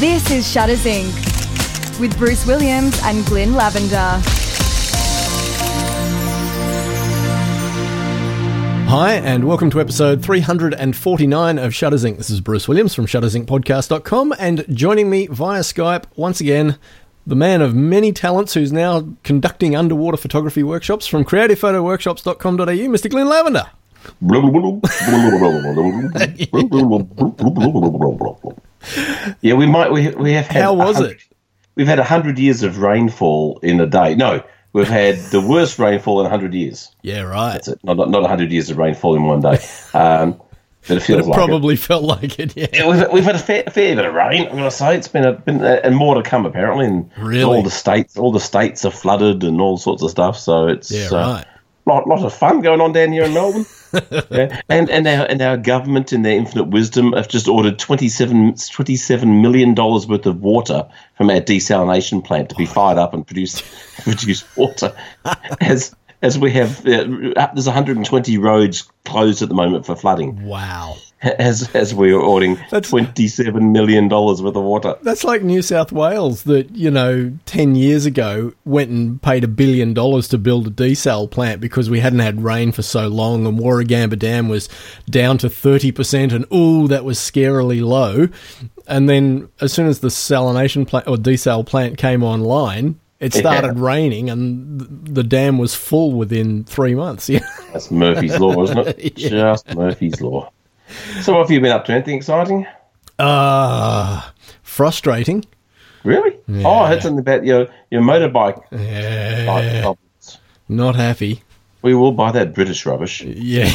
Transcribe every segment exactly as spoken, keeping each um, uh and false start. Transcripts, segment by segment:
This is Shutters Incorporated with Bruce Williams and Glyn Lavender. Hi, and welcome to episode three hundred forty-nine of Shutters Incorporated. This is Bruce Williams from Shutters Incorporated Podcast dot com, and joining me via Skype, once again, the man of many talents who's now conducting underwater photography workshops from creative photo workshops dot com dot a u, Mister Glyn Lavender. Yeah, we might. We we have had. How was it? We've had a hundred years of rainfall in a day. No, we've had the worst rainfall in a hundred years. Yeah, right. That's it. Not not a hundred years of rainfall in one day. Um, but it feels it like probably it. felt like it. Yeah, yeah we've we've had a fair, fair bit of rain. I'm going to say it's been a been a, and more to come apparently. And really, all the states all the states are flooded and all sorts of stuff. So it's yeah, uh, right. Lot lot of fun going on down here in Melbourne. Yeah. And and our and our government, in their infinite wisdom, have just ordered twenty-seven million dollars worth of water from our desalination plant to be fired up and produce produce water. As as we have, uh, there's one hundred twenty roads closed at the moment for flooding. Wow. As as we are ordering that's, twenty-seven million dollars worth of water. That's like New South Wales that, you know, ten years ago went and paid a billion dollars to build a desal plant because we hadn't had rain for so long and Warragamba Dam was down to thirty percent and, ooh, that was scarily low. And then as soon as the salination plant or desal plant came online, it started yeah. raining and the dam was full within three months. Yeah. That's Murphy's Law, isn't it? Yeah. Just Murphy's Law. So what have you been up to? Anything exciting? Uh, frustrating. Really? Yeah. Oh, I heard something about your, your motorbike. Yeah. Bike Not happy. We will buy that British rubbish. Yeah.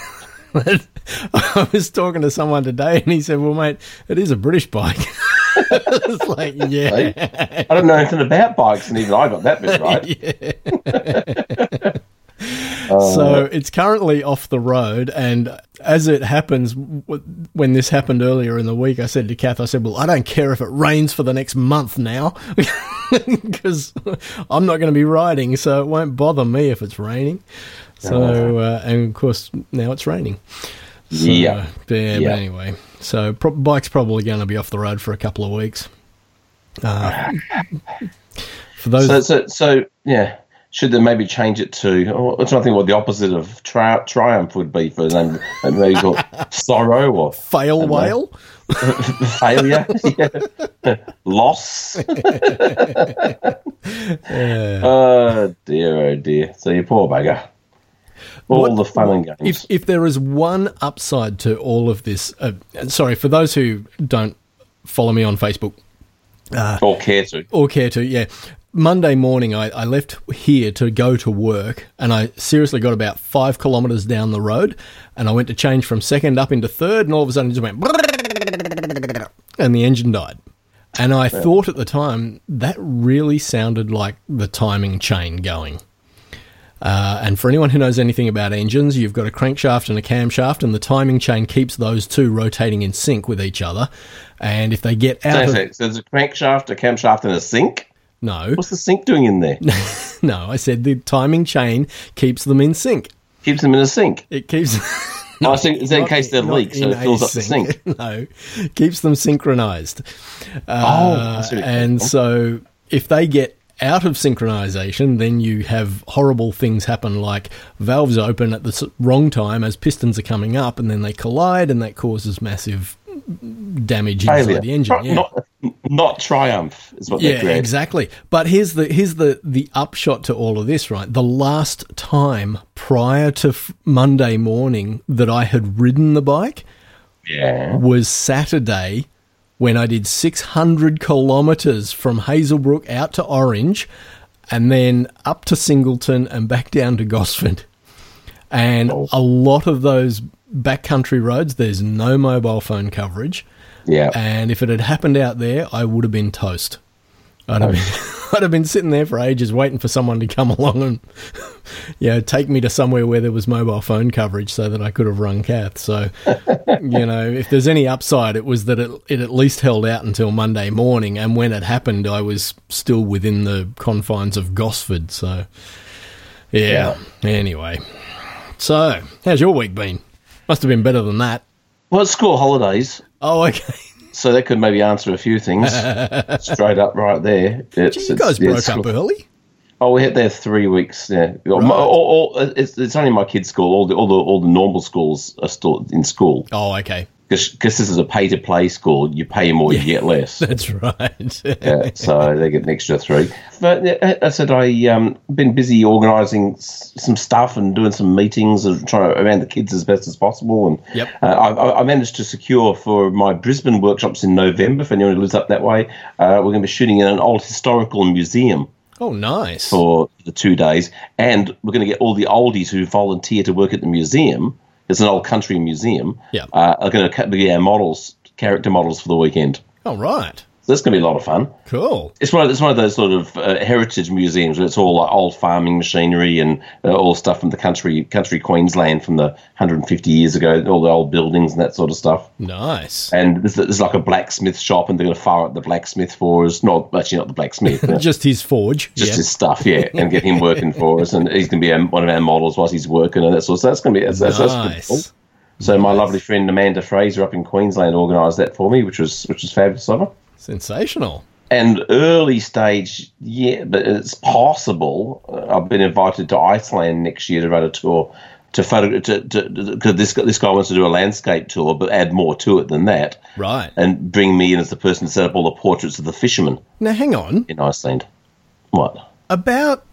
I was talking to someone today and he said, well, mate, it is a British bike. It's like, yeah. I don't know anything about bikes and even I got that bit right. Uh, so it's currently off the road, and as it happens, w- when this happened earlier in the week, I said to Kath, I said, well, I don't care if it rains for the next month now, because I'm not going to be riding, so it won't bother me if it's raining. So, uh, and of course, now it's raining. So, yeah. yeah, yeah. But anyway, so pro- bike's probably going to be off the road for a couple of weeks. Uh, for those, so, so, so, yeah. Should they maybe change it to, oh, I'm trying to think what the opposite of tri- triumph would be for them. Maybe called sorrow or fail whale? Failure. Yeah. Loss. Yeah. Oh, dear, oh, dear. So you poor bugger. All what, the fun and games. If, if there is one upside to all of this, uh, sorry, for those who don't follow me on Facebook. Uh, or care to. Or care to, yeah. Monday morning, I, I left here to go to work, and I seriously got about five kilometres down the road, and I went to change from second up into third, and all of a sudden it just went, and the engine died. And I yeah. thought at the time, that really sounded like the timing chain going. Uh, and for anyone who knows anything about engines, you've got a crankshaft and a camshaft, and the timing chain keeps those two rotating in sync with each other. And if they get out so, of... So there's a crankshaft, a camshaft, and a sink? No. What's the sync doing in there? No, I said the timing chain keeps them in sync. Keeps them in a sink? It keeps... no, oh, so is that in case they leak, so it fills up the sink? No, keeps them synchronized. Uh, oh, and so if they get out of synchronization, then you have horrible things happen, like valves open at the wrong time as pistons are coming up, and then they collide, and that causes massive damage inside Failure. the engine. Yeah. Not, not triumph is what yeah, they're Yeah, exactly. But here's the here's the the upshot to all of this, right? The last time prior to f- Monday morning that I had ridden the bike yeah. was Saturday, when I did six hundred kilometres from Hazelbrook out to Orange and then up to Singleton and back down to Gosford. And oh. a lot of those backcountry roads, there's no mobile phone coverage. Yeah. And if it had happened out there, I would have been toast. I'd have, been, I'd have been sitting there for ages waiting for someone to come along and you know, take me to somewhere where there was mobile phone coverage so that I could have rung Kath. So, you know, if there's any upside, it was that it, it at least held out until Monday morning. And when it happened, I was still within the confines of Gosford. So, yeah. yeah. Anyway. So, how's your week been? Must have been better than that. Well, it's school holidays. Oh, okay. So that could maybe answer a few things straight up right there. It's, You guys it's, broke it's, up early. Oh, we had there three weeks. Yeah, Right. My- all, all, it's, it's only my kids' school. All the all the all the normal schools are still in school Oh, okay. because this is a pay to play school. You pay more, you get less. That's right. Yeah, so they get an extra three. But yeah, I said I um been busy organising s- some stuff and doing some meetings and trying to around the kids as best as possible. And Yep. uh, I, I managed to secure for my Brisbane workshops in November. For anyone who lives up that way, uh, we're going to be shooting in an old historical museum Oh, nice. for the two days, and we're going to get all the oldies who volunteer to work at the museum. It's an old country museum. Yeah. uh, are going to be our models, character models for the weekend. Oh, right. So that's going to be a lot of fun. Cool. It's one of it's one of those sort of uh, heritage museums where it's all like old farming machinery and uh, all stuff from the country country Queensland from the one hundred fifty years ago, all the old buildings and that sort of stuff. Nice. And there's, there's like a blacksmith shop, and they're going to fire up the blacksmith for us. Not actually not the blacksmith, but Just his forge. just yeah. his stuff, yeah, and get him working for us. And he's going to be um, one of our models whilst he's working and that sort of stuff. So that's going to be that's, that's, that's pretty Nice. cool. So my lovely friend Amanda Fraser up in Queensland organised that for me, which was which was fabulous of her. Sensational. And early stage, yeah, but it's possible. Uh, I've been invited to Iceland next year to run a tour to photo. To, to, to, 'cause this guy- this guy wants to do a landscape tour, but add more to it than that, Right. and bring me in as the person to set up all the portraits of the fishermen Now, hang on. in Iceland. What? About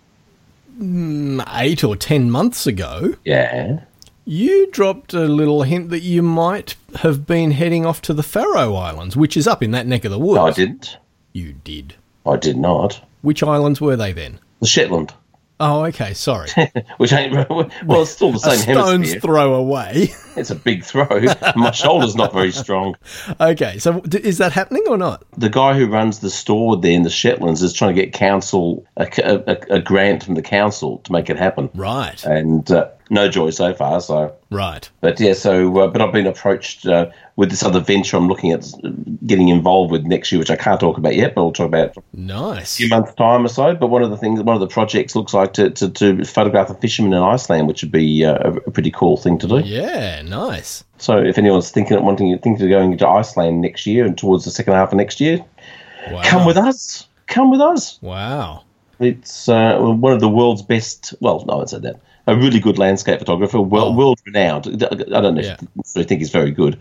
mm, eight or ten months ago, Yeah. you dropped a little hint that you might have been heading off to the Faroe Islands, which is up in that neck of the woods. No, I didn't. You did. I did not. Which islands were they then? The Shetland, Oh, okay. Sorry. which ain't well, it's still the A same stone's hemisphere. throw away. It's a big throw. My shoulder's not very strong. Okay. So d- is that happening or not? The guy who runs the store there in the Shetlands is trying to get council a, a, a grant from the council to make it happen, Right. and uh, no joy so far. So, Right. but yeah, so uh, but I've been approached uh, with this other venture I'm looking at uh, getting involved with next year, which I can't talk about yet, but I'll talk about in a Nice. few months' time or so. But one of the things, one of the projects looks like to to, to photograph a fisherman in Iceland, which would be uh, a, a pretty cool thing to do. Yeah. Nice. So if anyone's thinking of wanting thinking of going to Iceland next year and towards the second half of next year, Wow. come with us. Come with us. Wow. It's uh, one of the world's best. Well, no, I won't say that. A really good landscape photographer, well, Oh. world renowned. I don't know Yeah. if you think he's very good.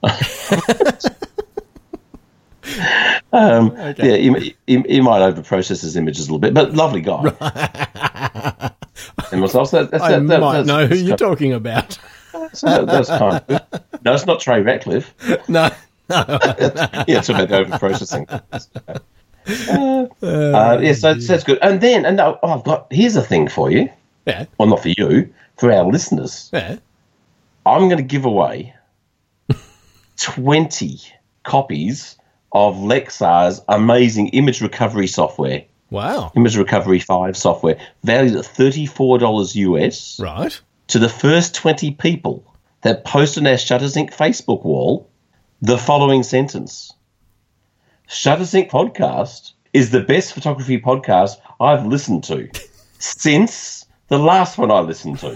um, Okay. Yeah, he, he, he might over process his images a little bit, but lovely guy. And so that, that's, I that, that, might that's, know who that's you're kind talking about. of- so that's kind of good. No, it's not Trey Ratcliffe. No. Yeah, it's about the over processing. Uh, uh, yeah, so, so that's good. And then, and oh, I've got here's a thing for you. Yeah. Well, not for you, for our listeners. Yeah. I'm going to give away twenty copies of Lexar's amazing image recovery software, Wow. Image Recovery five software, valued at thirty-four dollars U S, Right. to the first twenty people that post on our Shutters Incorporated Facebook wall the following sentence. Shutters Incorporated podcast is the best photography podcast I've listened to since the last one I listened to.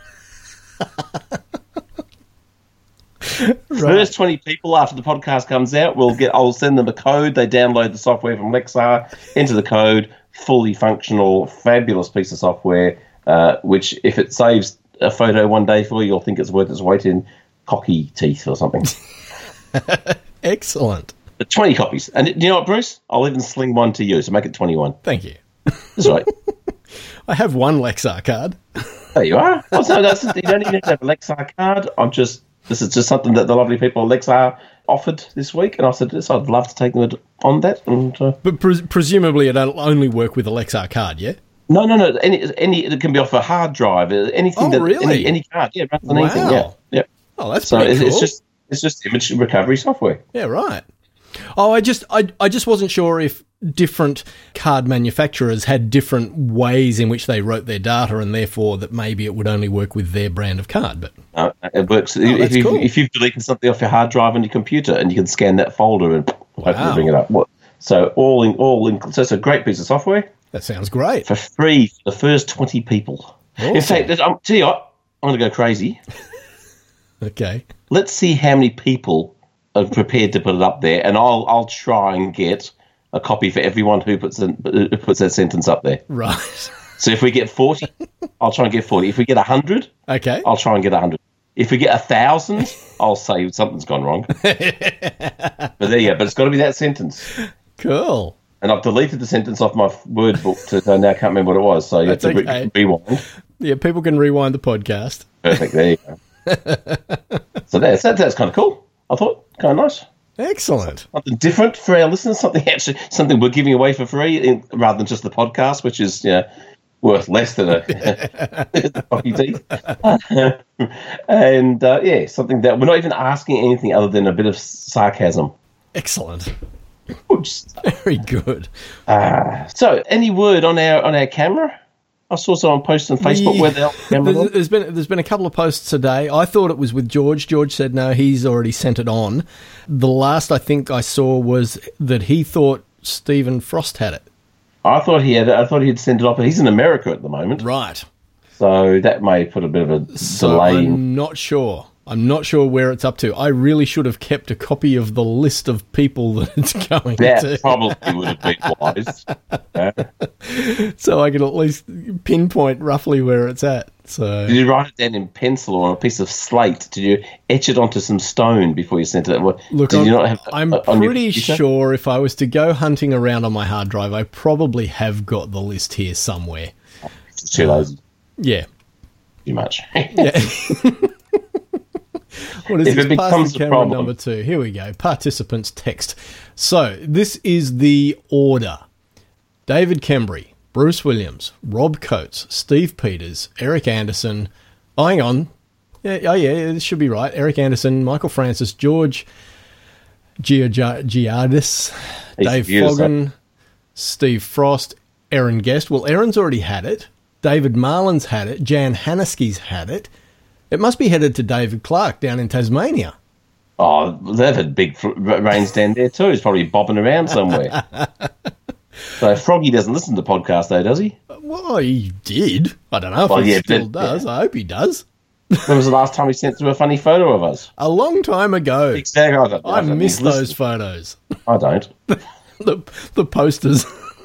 First twenty people after the podcast comes out, we'll get. I'll send them a code. They download the software from Lexar, enter the code, fully functional, fabulous piece of software. Uh, which, if it saves a photo one day for you, you'll think it's worth its weight in cocky teeth or something. Excellent. But twenty copies, and do you know what, Bruce? I'll even sling one to you, so make it twenty-one. Thank you. That's right. I have one Lexar card. There you are. Well, so that's, you don't even have to have a Lexar card. I'm just. This is just something that the lovely people at Lexar offered this week, and I said, yes, I'd love to take them on that. And uh, But pres- presumably it'll only work with a Lexar card, yeah? no, no, no. Any, any. It can be off a hard drive. uh, Anything. Oh, that, really? Any, any card. Yeah, runs on anything. Wow. Yeah, yeah. Oh, that's So pretty it's, cool. it's just it's just image recovery software. Yeah, right. Oh, I just I, I just wasn't sure if different card manufacturers had different ways in which they wrote their data, and therefore that maybe it would only work with their brand of card. But Uh, it works. Oh, that's if, you, cool. if you've deleted something off your hard drive on your computer, and you can scan that folder and hopefully Wow. bring it up. What? So all in all, in, so it's a great piece of software that sounds great. for free for the first twenty people. In Awesome. fact, I'm tell you what, I'm going to go crazy. Okay. Let's see how many people are prepared to put it up there, and I'll I'll try and get a copy for everyone who puts in, who puts that sentence up there. Right. So if we get forty, I'll try and get forty. If we get one hundred, Okay. I'll try and get one hundred. If we get one thousand, I'll say something's gone wrong. But there you go. But it's got to be that sentence. Cool. And I've deleted the sentence off my word book, to, so I now can't remember what it was. So you That's have to okay. re- rewind. Yeah, people can rewind the podcast. Perfect. There you go. So that's, that, that's kind of cool. I thought, kind of nice. Excellent. Something different for our listeners, something actually, something we're giving away for free in, rather than just the podcast, which is, you know, worth less than a coffee tea. And, uh, yeah, something that we're not even asking anything other than a bit of sarcasm. Excellent. Oops. Very good. Uh, so, any word on our on our camera? I saw someone post on Facebook Yeah. where the camera There's, was. there's been there's been a couple of posts today. I thought it was with George. George said no, he's already sent it on. The last I think I saw was that he thought Stephen Frost had it. I thought he had. I thought he'd sent it off, but he's in America at the moment, Right. so that may put a bit of a So delay. in- I'm not sure. I'm not sure where it's up to. I really should have kept a copy of the list of people that it's going That to, probably would have been wise. Yeah. so I could at least pinpoint roughly where it's at. So Did you write it down in pencil or on a piece of slate? Did you etch it onto some stone before you sent it? What, look, did I'm, you not have I'm uh, on your pretty computer? sure if I was to go hunting around on my hard drive, I probably have got the list here somewhere. It's too lazy. Yeah. Too much. Yeah. What is If this? it Pass becomes the a camera problem- number two. Here we go. Participants text. So this is the order. David Kembry, Bruce Williams, Rob Coates, Steve Peters, Eric Anderson. Oh, hang on. Yeah, oh, yeah, this should be right. Eric Anderson, Michael Francis, George Giardis, He's Dave beautiful. Foggen, Steve Frost, Aaron Guest. Well, Aaron's already had it. David Marlin's had it. Jan Hanesky's had it. It must be headed to David Clark down in Tasmania. Oh, they've had big fr- rains down there too. He's probably bobbing around somewhere. So Froggy doesn't listen to podcasts though, does he? Well, he did. I don't know if Well, he yeah, still but- does. I hope he does. When was the last time he sent through a funny photo of us? A long time ago. Exactly. I, don't, I don't miss listen. those photos. I don't. the the posters.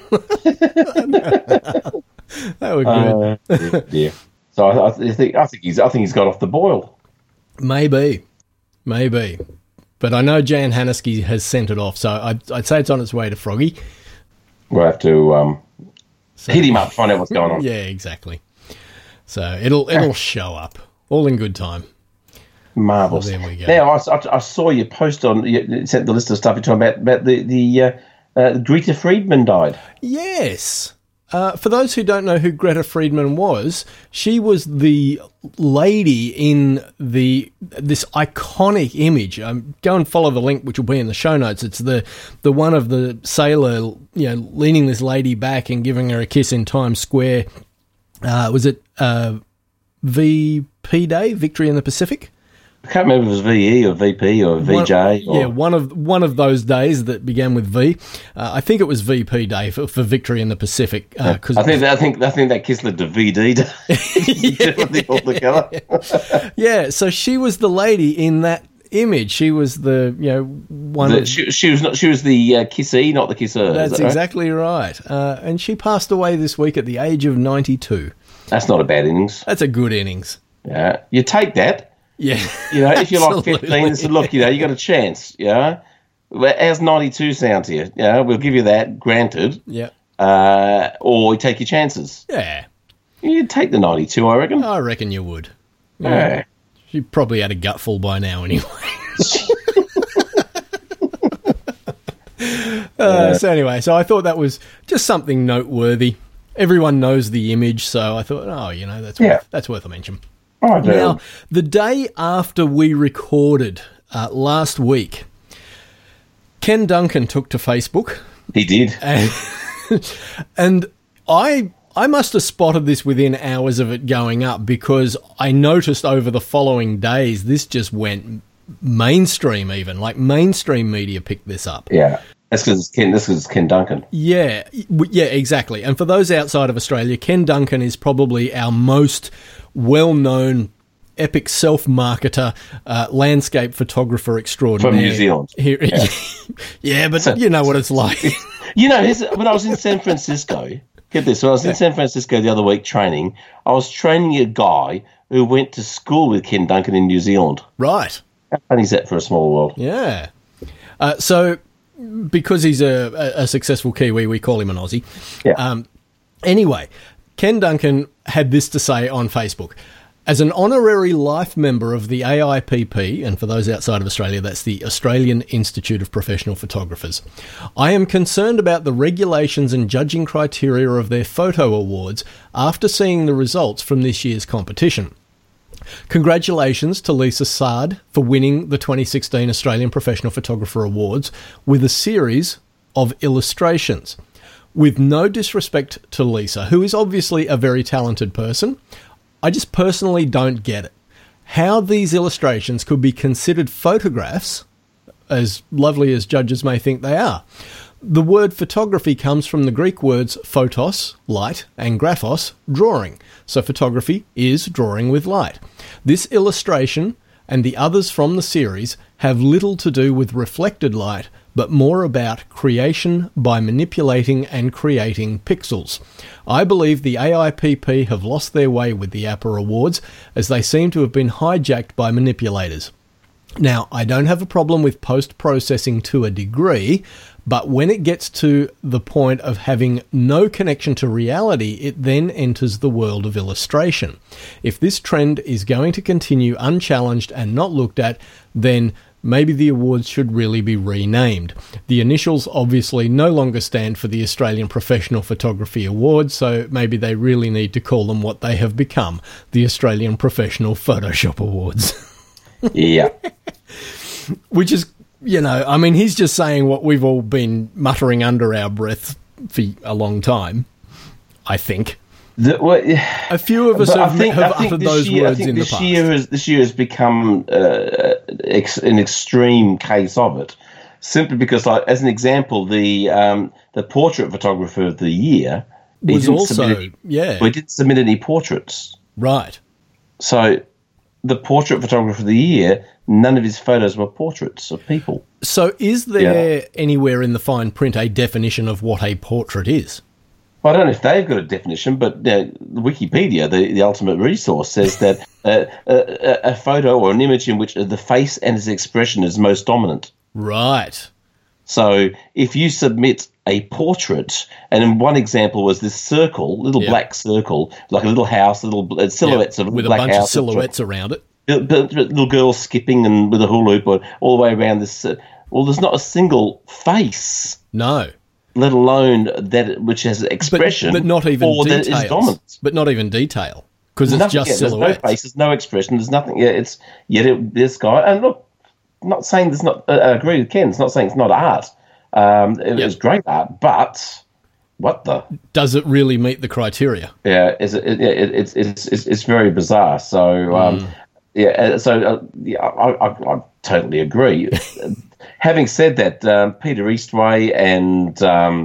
They were good. Uh, yeah, yeah. So I, I think I think he's I think he's got off the boil. Maybe. Maybe. But I know Jan Hanesky has sent it off, so I'd, I'd say it's on its way to Froggy. We'll have to um, So, hit him up, find out what's going on. Yeah, exactly. So it'll it'll show up. All in good time. Marvelous. Well, there we go. Now I, I, I saw you post on you sent the list of stuff you're talking about about the the uh, uh, Greta Friedman died. Yes. Uh, for those who don't know who Greta Friedman was, she was the lady in the this iconic image. Um, go and follow the link, which will be in the show notes. It's the the one of the sailor, you know, leaning this lady back and giving her a kiss in Times Square. Uh, was it uh, V P Day, Victory in the Pacific? I can't remember if it was V E or V P or V J. One, or, yeah, one of one of those days that began with V. Uh, I think it was V P Day for, for Victory in the Pacific. Uh, 'cause I think that, I think I think that kiss led to V D. Definitely all together. yeah, so she was the lady in that image. She was the you know one. The- of, she, she was not. She was the uh, kissee, not the kisser. is that's that right? exactly right. Uh, and she passed away this week at the age of ninety-two. That's not a bad innings. That's a good innings. Yeah, you take that. Yeah, You know, if you're like Absolutely. fifteen, and say, look, you know, you got a chance. Yeah, well, how's ninety-two sound to you? Yeah, we'll give you that, granted. yeah, Uh, or you take your chances. yeah. You take the ninety-two, I reckon. I reckon you would. Yeah. She probably had a gutful by now anyway. uh, so anyway, so I thought that was just something noteworthy. Everyone knows the image, so I thought, oh, you know, that's Yeah. worth, that's worth a mention. I do. Now, the day after we recorded uh, last week, Ken Duncan took to Facebook, He did. and, and I I must have spotted this within hours of it going up, because I noticed over the following days this just went mainstream, even like mainstream media picked this up. Yeah. That's because it's Ken. This is Ken Duncan. Yeah, w- yeah, exactly. And for those outside of Australia, Ken Duncan is probably our most well-known epic self-marketer, uh, landscape photographer extraordinaire. From New Zealand. Here, yeah. yeah, but so, you know what it's like. You know, when I was in San Francisco, get this, when I was in San Francisco the other week training, I was training a guy who went to school with Ken Duncan in New Zealand. Right. How funny is that for a small world? Yeah. Uh, so, because he's a, a, a successful Kiwi, we call him an Aussie. Yeah. Um, anyway, Ken Duncan had this to say on Facebook. As an honorary life member of the A I P P, and for those outside of Australia, that's the Australian Institute of Professional Photographers, I am concerned about the regulations and judging criteria of their photo awards after seeing the results from this year's competition. Congratulations to Lisa Sard for winning the twenty sixteen Australian Professional Photographer Awards with a series of illustrations. With no disrespect to Lisa, who is obviously a very talented person, I just personally don't get it. How these illustrations could be considered photographs, as lovely as judges may think they are. The word photography comes from the Greek words photos, light, and graphos, drawing. So photography is drawing with light. This illustration and the others from the series have little to do with reflected light, but more about creation by manipulating and creating pixels. I believe the A I P P have lost their way with the A P A Awards, as they seem to have been hijacked by manipulators. Now, I don't have a problem with post-processing to a degree, but when it gets to the point of having no connection to reality, it then enters the world of illustration. If this trend is going to continue unchallenged and not looked at, then maybe the awards should really be renamed. The initials obviously no longer stand for the Australian Professional Photography Awards, so maybe they really need to call them what they have become, the Australian Professional Photoshop Awards. Yeah. Which is, you know, I mean, he's just saying what we've all been muttering under our breath for a long time, I think. The, well, a few of us have, think, have uttered those year, words I think in this the past. Year has, this year has become uh, ex, an extreme case of it, simply because, like, as an example, the um, the portrait photographer of the year was also, any, yeah. We didn't submit any portraits. Right. So the portrait photographer of the year, none of his photos were portraits of people. So is there yeah. anywhere in the fine print a definition of what a portrait is? Well, I don't know if they've got a definition, but uh, Wikipedia, the, the ultimate resource, says that uh, a, a photo or an image in which the face and its expression is most dominant. Right. So if you submit a portrait, and in one example was this circle, little yep. black circle, like a little house, little uh, silhouettes yep. of a with black a bunch house, of silhouettes around it. Little girls skipping and with a hula hoop, or all the way around this. Uh, well, there's not a single face. No. Let alone that which has expression, but, but not even or details. that is dominant. But not even detail, because it's nothing, just yeah, silhouettes. There's no faces, no expression. There's nothing. Yeah, it's yet it, this guy. And look, I'm not saying there's not. Uh, I agree with Ken. It's not saying it's not art. Um, it yep. was great art, but what the? Does it really meet the criteria? Yeah, it's it, it, it's it's it's it's very bizarre. So um, mm. yeah, so uh, yeah, I, I, I totally agree. Having said that, um, Peter Eastway and um,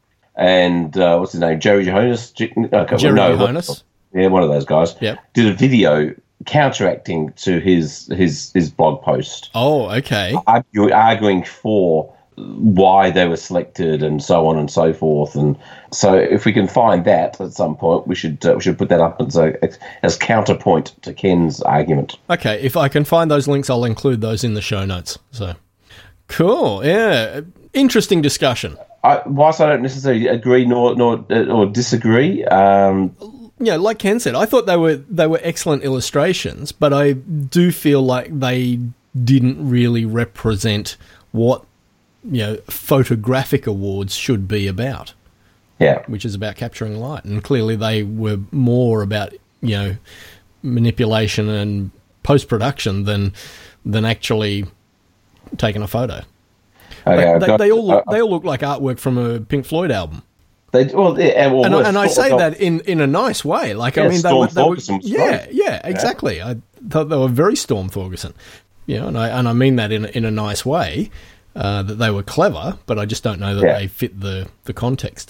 and uh, what's his name, Jerry Jonas, okay, Jerry well, no, Jonas, yeah, one of those guys, yep. did a video counteracting to his his his blog post. Oh, okay. Argue, arguing for why they were selected and so on and so forth. And so, if we can find that at some point, we should uh, we should put that up as a, as counterpoint to Ken's argument. Okay, if I can find those links, I'll include those in the show notes. So. Cool, yeah. Interesting discussion. I, whilst I don't necessarily agree nor nor or disagree, um, yeah, like Ken said, I thought they were they were excellent illustrations, but I do feel like they didn't really represent what, you know, photographic awards should be about. Yeah, which is about capturing light, and clearly they were more about, you know, manipulation and post production than than actually taking a photo. Okay, they, they, got, they all look, uh, they all look like artwork from a Pink Floyd album. They well, yeah, well, and, well, and I say well, that in, in a nice way. Like yeah, I mean, they Storm were, they were Thorgerson was yeah, great. yeah, exactly. Yeah. I thought they were very Storm Thorgerson. You know, and I and I mean that in in a nice way. Uh, that they were clever, but I just don't know that yeah. they fit the the context. I,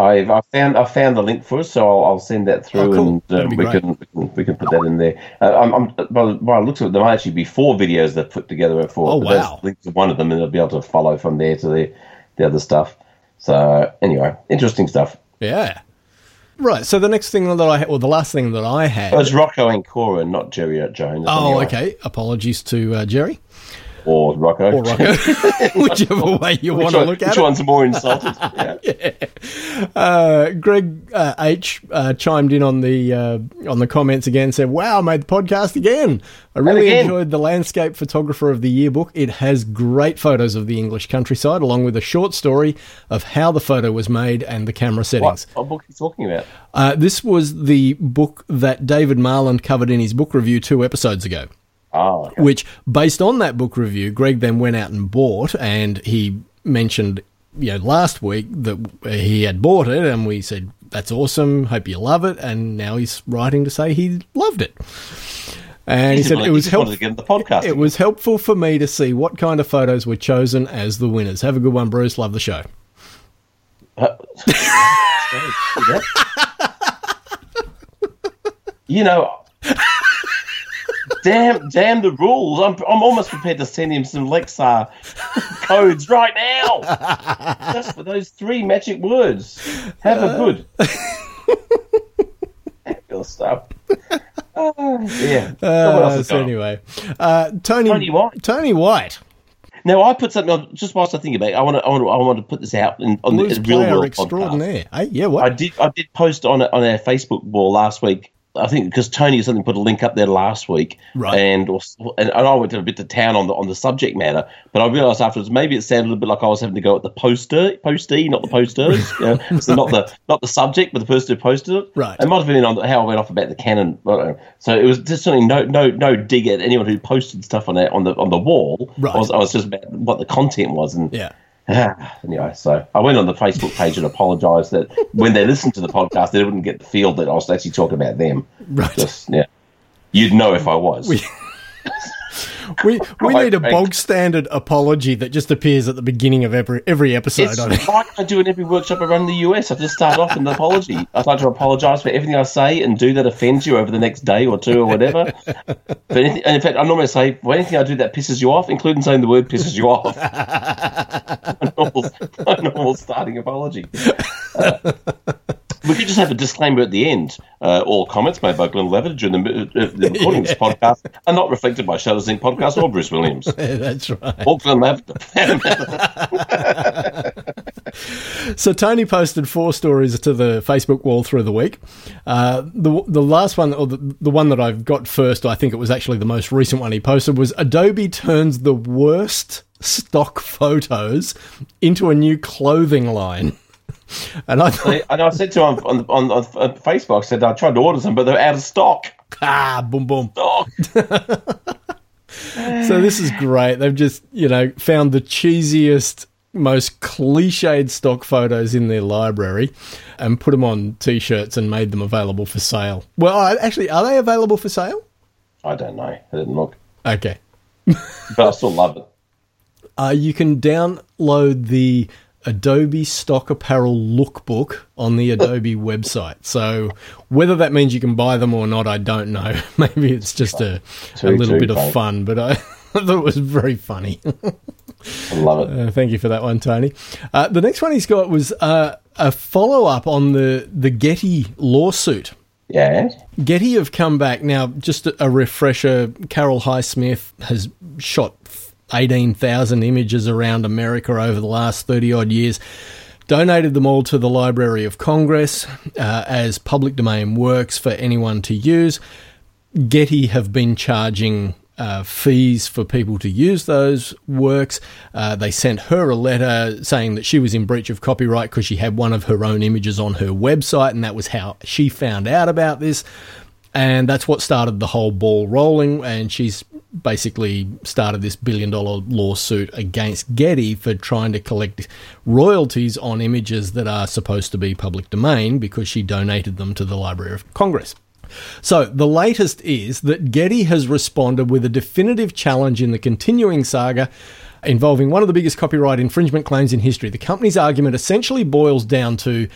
I've I found I found the link for us, so I'll, I'll send that through, Oh, cool. and That'd um, be we, great. can, we can we can put that in there. Uh, I'm, I'm by, by the looks of it, there might actually be four videos that put together for. Oh, but wow. that's links to one of them, and they'll be able to follow from there to the the other stuff. So anyway, interesting stuff. Yeah. Right. So the next thing that I had, or the last thing that I had. Oh, it's Rocco and Cora, not Jerry Jones. Oh, anyway. okay. Apologies to uh, Jerry Or Rocco. or Rocco, whichever way you Which want to one- look at Which it. one's more insulted? Yeah. Uh, Greg uh, H uh, chimed in on the uh, on the comments again. Said, "Wow, I made the podcast again. I really again. enjoyed the Landscape Photographer of the Year book. It has great photos of the English countryside, along with a short story of how the photo was made and the camera settings." What, what book are you talking about? Uh, this was the book that David Marland covered in his book review two episodes ago. Oh, okay. Which, based on that book review, Greg then went out and bought, and he mentioned, you know, last week that he had bought it, and we said, that's awesome, hope you love it, and now he's writing to say he loved it. And he, He said wanted- it he was just wanted helpful. to get in the podcast. It was helpful for me to see what kind of photos were chosen as the winners. Have a good one, Bruce. Love the show. Uh, you know, damn, damn the rules. I'm, I'm almost prepared to send him some Lexar codes right now, just for those three magic words. Have a good. Fabulous stuff. Uh, yeah. What else Uh, has so gone? anyway, uh, Tony, Tony White. Tony White, Now I put something on just whilst I think about it. I want to, I want to, I want to put this out in, on blues the Real player World podcast. extraordinaire. Hey, yeah, I what? did I did post on it on our Facebook wall last week. I think because Tony or something put a link up there last week, Right. And and, and I went a bit to town on the on the subject matter, but I realised afterwards maybe it sounded a bit like I was having to go at the poster postee, not the posters, you know, so not the not the subject, but the person who posted it. Right. It might have been on how I went off about the Canon. I don't know. So it was just certainly no no no dig at anyone who posted stuff on that on the on the wall. Right. I was I was just about what the content was and. Yeah. Anyway, so I went on the Facebook page and apologised that when they listened to the podcast, they wouldn't get the feel that I was actually talking about them. Right. Just, yeah. You'd know if I was. We- We we Right, need a right. bog standard apology that just appears at the beginning of every every episode. It's I think. like I do in every workshop around the U S. I just start off with an apology. I'd like to apologise for everything I say and do that offends you over the next day or two or whatever. But anything, and in fact, I normally say, well, anything I do that pisses you off, including saying the word pisses you off. a, normal, a normal starting apology. Uh, we could just have a disclaimer at the end. Uh, all comments made by Glenn Levitt during the, uh, the recording of this podcast are not reflected by Shutters Incorporated podcast or Bruce Williams. That's right. Or Glenn Levitt. So Tony posted four stories to the Facebook wall through the week. Uh, the the last one, or the, the one that I've got first, I think it was actually the most recent one he posted, was Adobe turns the worst stock photos into a new clothing line. And I thought, And I said to him on, on, on, on Facebook, I said, I tried to order some, but they're out of stock. ah, boom, boom. Stock. So this is great. They've just, you know, found the cheesiest, most cliched stock photos in their library and put them on T-shirts and made them available for sale. Well, I- actually, are they available for sale? I don't know. I didn't look. Okay. But I still love it. Uh, you can download the Adobe Stock Apparel Lookbook on the Adobe website. So whether that means you can buy them or not, I don't know. Maybe it's just a, a Too, little too bit of funny. fun, but I, I thought it was very funny. I love it. Uh, thank you for that one, Tony. Uh, the next one he's got was uh, a follow-up on the, the Getty lawsuit. Yeah. Getty have come back. Now, just a, a refresher, Carol Highsmith has shot eighteen thousand images around America over the last thirty-odd years, donated them all to the Library of Congress uh, as public domain works for anyone to use. Getty have been charging uh, fees for people to use those works. Uh, they sent her a letter saying that she was in breach of copyright because she had one of her own images on her website, and that was how she found out about this. And that's what started the whole ball rolling, and she's basically started this billion-dollar lawsuit against Getty for trying to collect royalties on images that are supposed to be public domain because she donated them to the Library of Congress. So the latest is that Getty has responded with a definitive challenge in the continuing saga involving one of the biggest copyright infringement claims in history. The company's argument essentially boils down to,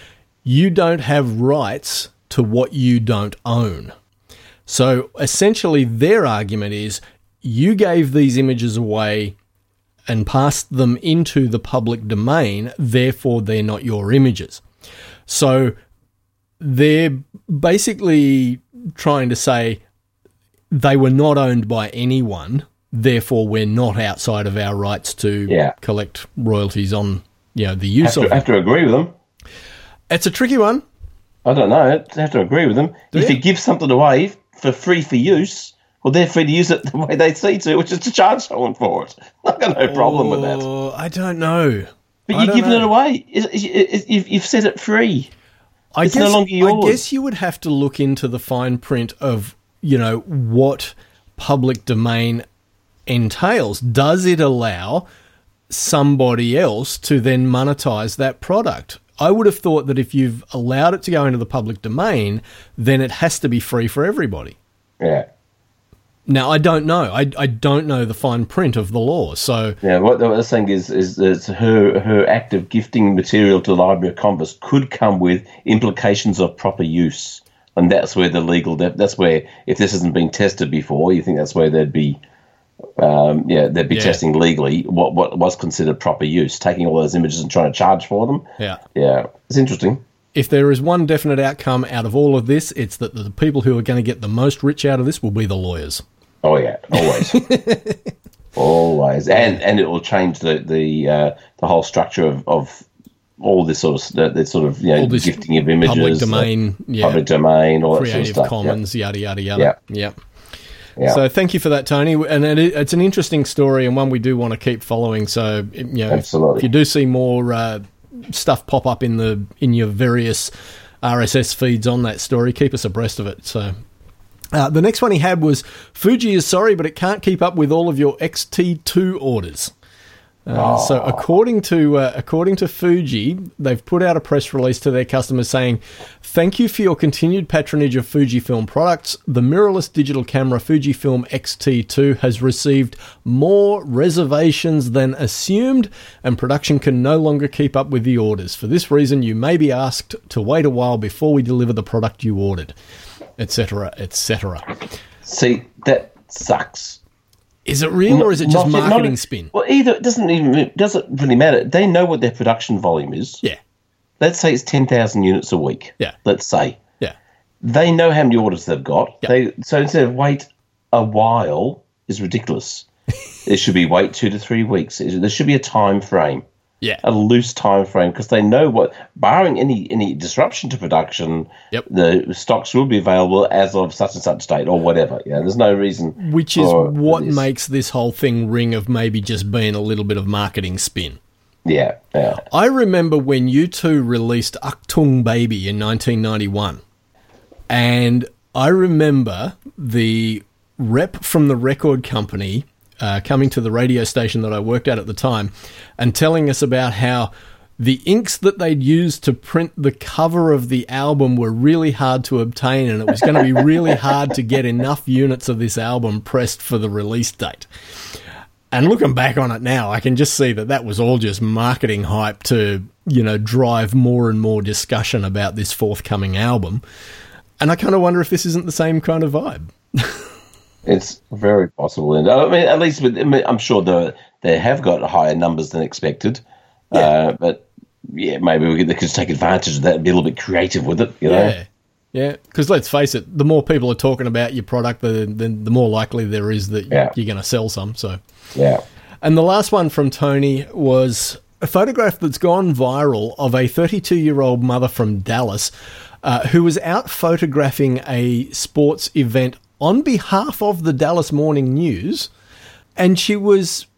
you don't have rights to what you don't own. So essentially their argument is you gave these images away and passed them into the public domain, therefore they're not your images. So they're basically trying to say they were not owned by anyone, therefore we're not outside of our rights to yeah. collect royalties on, you know, the use have to, of them. have to agree with them. It's a tricky one. I don't know. I have to agree with them. Do if you? you give something away for free for use, well, they're free to use it the way they see to, which is to charge someone for it. I've got no problem with that. Oh, I don't know. But I you're don't giving know. it away. It's, it's, it's, you've, you've set it free. I It's guess, no longer yours. I guess you would have to look into the fine print of, you know, what public domain entails. Does it allow somebody else to then monetize that product? I would have thought that if you've allowed it to go into the public domain, then it has to be free for everybody. Yeah. Now, I don't know. I, I don't know the fine print of the law. So, Yeah, what I was saying is, is that her her act of gifting material to the Library of Congress could come with implications of proper use, and that's where the legal de- that's where if this hasn't been tested before, you think that's where they'd be, um, yeah, they'd be Yeah. testing legally what what was considered proper use, taking all those images and trying to charge for them. yeah. Yeah, it's interesting. If there is one definite outcome out of all of this, it's that the people who are going to get the most rich out of this will be the lawyers. Oh yeah, always, always, and and it will change the the uh, the whole structure of, of all this sort of the, the sort of you know All this gifting of images, public domain, the yeah. public domain, all that sort of Creative stuff. Commons, yada, yada, yada. Yeah. Yep. Yeah. So thank you for that, Tony. And it, it's an interesting story and one we do want to keep following. So, you know, if, Absolutely. if you do see more uh, stuff pop up in the in your various R S S feeds on that story, keep us abreast of it. So uh, the next one he had was Fuji is sorry, but it can't keep up with all of your X T two orders. Uh, so according to uh, according to Fuji, they've put out a press release to their customers saying, "Thank you for your continued patronage of Fujifilm products. The mirrorless digital camera Fujifilm X T two has received more reservations than assumed, and production can no longer keep up with the orders. For this reason, you may be asked to wait a while before we deliver the product you ordered, et cetera, et cetera" See, that sucks. Is it real or is it just Not- not- marketing spin? Well, either it doesn't even it doesn't really matter. They know what their production volume is. Yeah, Let's say it's ten thousand units a week. Yeah. Let's say yeah, they know how many orders they've got. Yeah. They so instead of wait a while is ridiculous. There should be wait two to three weeks. There should be a time frame. yeah. A loose time frame because they know what, barring any any disruption to production, Yep. the stocks will be available as of such and such date or whatever. Yeah, there's no reason. Which is for what this. makes this whole thing ring of maybe just being a little bit of marketing spin. Yeah, yeah, I remember when U two released Achtung Baby in nineteen ninety-one. And I remember the rep from the record company uh, coming to the radio station that I worked at at the time and telling us about how the inks that they'd used to print the cover of the album were really hard to obtain, and it was going to be really hard to get enough units of this album pressed for the release date. And looking back on it now, I can just see that that was all just marketing hype to, you know, drive more and more discussion about this forthcoming album. And I kind of wonder if this isn't the same kind of vibe. it's very possible. And I mean, at least with, I mean, I'm sure the, they have got higher numbers than expected. Yeah. Uh, but yeah, maybe we could, they could just take advantage of that and be a little bit creative with it. You know? Yeah. Yeah, because let's face it, the more people are talking about your product, the, the, the more likely there is that Yeah. you're going to sell some. So, Yeah. and the last one from Tony was a photograph that's gone viral of a thirty-two-year-old mother from Dallas uh, who was out photographing a sports event on behalf of the Dallas Morning News, and she was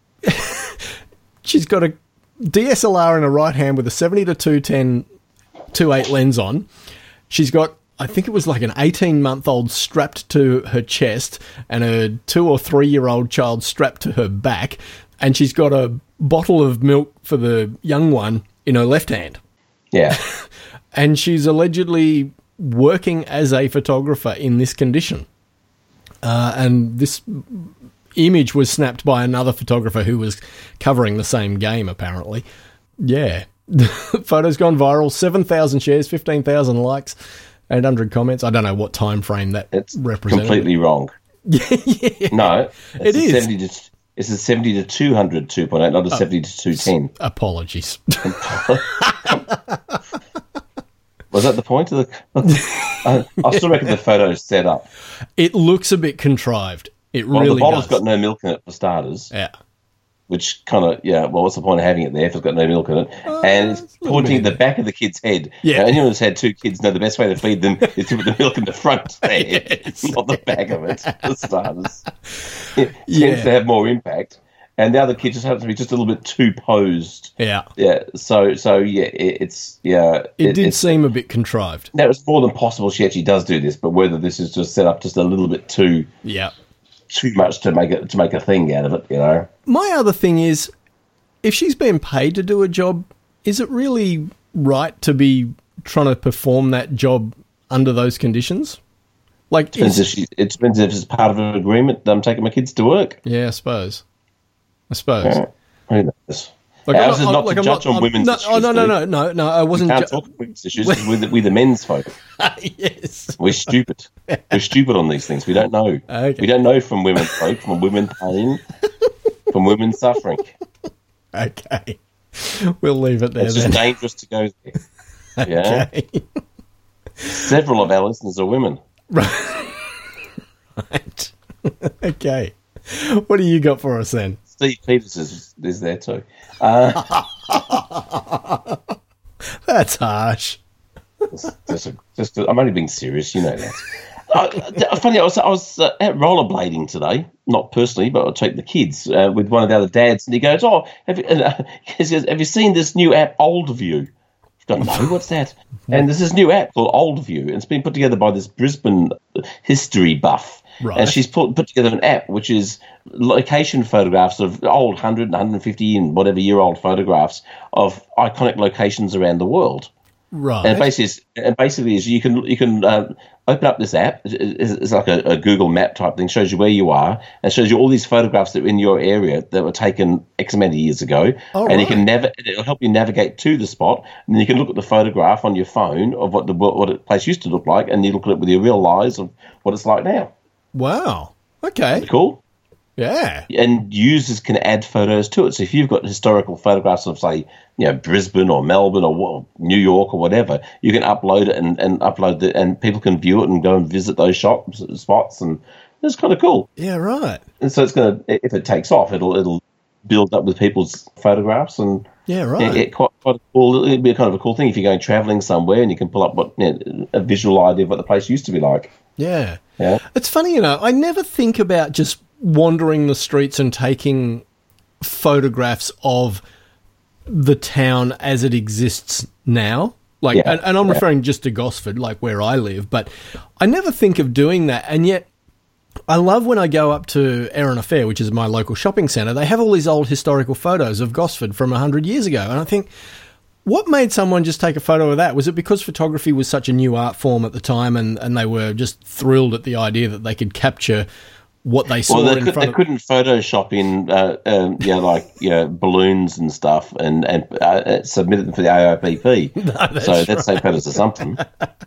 she's got a D S L R in her right hand with a seventy to two ten two eight lens on. She's got, I think it was like an eighteen-month-old strapped to her chest and a two- or three-year-old child strapped to her back, and she's got a bottle of milk for the young one in her left hand. Yeah. And she's allegedly working as a photographer in this condition. Uh, and this image was snapped by another photographer who was covering the same game, apparently. Yeah. Photo's gone viral, seven thousand shares, fifteen thousand likes, eight hundred comments. I don't know what time frame that It's represents. completely wrong. Yeah, yeah. No, It it's a is. seventy to, it's a seventy to two hundred two point eight, not a seventy to two ten. Apologies. Was that the point of the... I, I still reckon the photo's set up. It looks a bit contrived. It Well, really the bottle's does. got no milk in it, for starters. Yeah. Which kind of, yeah, well, what's the point of having it there if it's got no milk in it? and it's it's a little pointing at bit- the back of the kid's head. Yeah. Now, anyone who's had two kids know the best way to feed them is to put the milk in the front there, Yes. not the back of it, for starters. It Yeah. tends to have more impact. And the other kid just happens to be just a little bit too posed. Yeah. Yeah, so, so yeah, it, it's, yeah. It, did it's, seem a bit contrived. now, it's more than possible she actually does do this, but whether this is just set up just a little bit too Yeah. too much to make it to make a thing out of it, you know. My other thing is, if she's been paid to do a job, is it really right to be trying to perform that job under those conditions? Like, Depends is, if she, it depends if it's part of an agreement. I'm taking my kids to work. yeah, I suppose. I suppose. Yeah. Who knows? Like, Ours I'm is not- not like, to I'm judge not- on I'm- women's no, issues. Oh, no, no, dude. no, no, no. I We wasn't. can't ju- talk women's issues. We're the, we're the men's folk. Yes. We're stupid. We're stupid on these things. We don't know. Okay. We don't know from women's folk, from women pain, from women suffering. Okay. We'll leave it there It's then. just dangerous to go there. Yeah. Okay. Several of our listeners are women. Right. Okay. What do you got for us then? Steve Peters is, is there too. Uh, That's harsh. Just, just, a, just a, I'm only being serious, you know that. Uh, funny, I was, I was uh, at rollerblading today, not personally, but I take the kids uh, with one of the other dads, and he goes, "Oh, have you, uh, he says, have you seen this new app, OldView?" I don't know, what's that? And there's this new app called OldView, and it's been put together by this Brisbane history buff. Right. And she's put, put together an app which is location photographs of old one hundred, one hundred fifty and whatever year old photographs of iconic locations around the world. Right. And basically, is, and basically is you can you can uh, open up this app. It's, it's like a, a Google Map type thing. Shows you where you are and shows you all these photographs that are in your area that were taken X amount of years ago. Oh, and you right. can nav- it'll help you navigate to the spot. And then you can look at the photograph on your phone of what the what the place used to look like, and you look at it with your real eyes of what it's like now. Wow. Okay. Cool. Yeah. And users can add photos to it. So if you've got historical photographs of, say, you know, Brisbane or Melbourne or what, New York or whatever, you can upload it and, and upload it, and people can view it and go and visit those shops spots, and it's kind of cool. Yeah, right. And so it's going to, if it takes off, it'll it'll build up with people's photographs, and Yeah, right. it, it quite quite a cool. It'll be a kind of a cool thing if you're going travelling somewhere and you can pull up what you know, a visual idea of what the place used to be like. Yeah. Yeah. It's funny, you know, I never think about just wandering the streets and taking photographs of the town as it exists now. Like, Yeah, and, and I'm yeah. referring just to Gosford, like where I live, but I never think of doing that. And yet I love when I go up to Erina Fair, which is my local shopping centre, they have all these old historical photos of Gosford from one hundred years ago. And I think, what made someone just take a photo of that? Was it because photography was such a new art form at the time, and, and they were just thrilled at the idea that they could capture what they saw Well, they, in could, front they of couldn't Photoshop in, uh, um, yeah, like you know, balloons and stuff, and and uh, submit them for the A I P P. that's so that's take photos of something.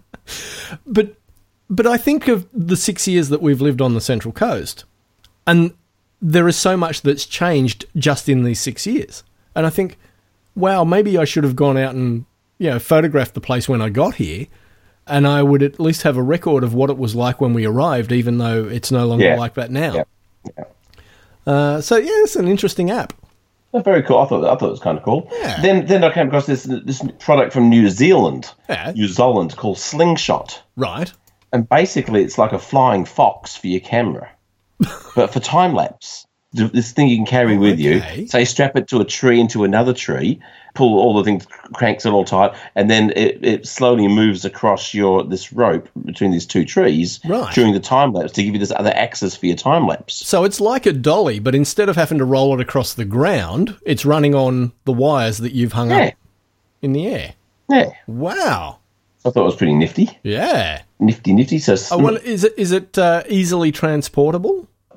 But but I think of the six years that we've lived on the Central Coast, and there is so much that's changed just in these six years. And I think, wow, maybe I should have gone out and, you know, photographed the place when I got here, and I would at least have a record of what it was like when we arrived, even though it's no longer Yeah. like that now. Yeah. Yeah. Uh, so, yeah, it's an interesting app. Oh, very cool. I thought I thought it was kind of cool. Yeah. Then then I came across this this product from New Zealand, Yeah. New Zealand called Slingshot, Right. and basically it's like a flying fox for your camera, but for time lapse. This thing you can carry with okay. you. Say, strap it to a tree, into another tree, pull all the things, cranks it all tight, and then it, it slowly moves across your this rope between these two trees Right. during the time lapse to give you this other access for your time lapse. So it's like a dolly, but instead of having to roll it across the ground, it's running on the wires that you've hung Yeah, up in the air. yeah. Wow. I thought it was pretty nifty, Yeah. nifty, nifty. So I wonder, is it is it uh, easily transportable?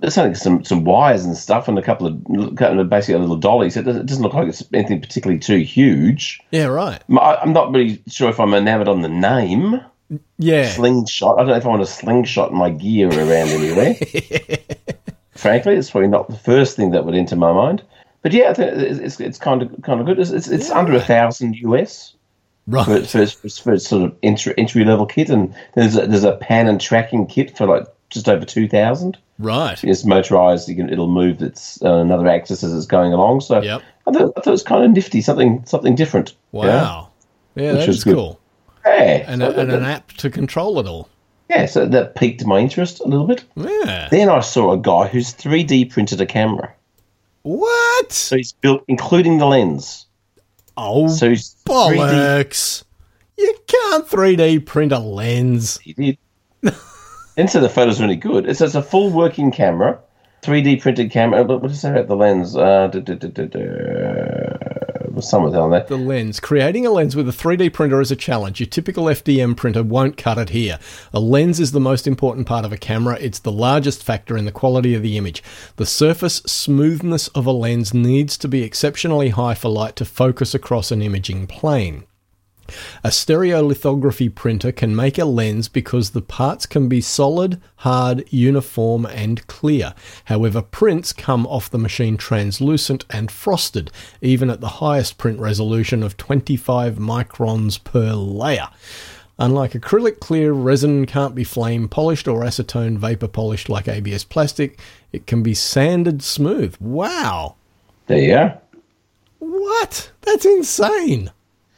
there's only some, some wires and stuff and a couple of, couple of basically a little dolly. So it doesn't, it doesn't look like it's anything particularly too huge. Yeah, right. I, I'm not really sure if I'm enamored on the name. Yeah. Slingshot. I don't know if I want to slingshot my gear around anywhere. Frankly, it's probably not the first thing that would enter my mind. But yeah, I think it's it's, it's kind of kind of good. It's it's, it's yeah. under a thousand US. Right. For, for, for, for sort of entry, entry level kit, and there's a, there's a pan and tracking kit for like just over two thousand. Right. It's motorized. You can it'll move its uh, another axis as it's going along. So yep. I thought, I thought it was kind of nifty, something something different. Wow. Yeah, yeah that is good. Cool. Yeah, and, so a, that, and an that, app to control it all. Yeah, so that piqued my interest a little bit. Yeah. Then I saw a guy who's three D printed a camera. What? So he's built, including the lens. Oh, so he's bollocks. You can't three D print a lens. He did. And so the photo's really good. It's, it's a full working camera, three D printed camera. What does it say about the lens? Uh, da, da, da, da, da. Somewhere on that. The lens. Creating a lens with a three D printer is a challenge. Your typical F D M printer won't cut it here. A lens is the most important part of a camera. It's the largest factor in the quality of the image. The surface smoothness of a lens needs to be exceptionally high for light to focus across an imaging plane. A stereolithography printer can make a lens because the parts can be solid, hard, uniform and clear. However, prints come off the machine translucent and frosted, even at the highest print resolution of twenty-five microns per layer. Unlike acrylic clear, resin can't be flame polished or acetone vapor polished like A B S plastic. It can be sanded smooth. Wow. There you go. What? That's insane.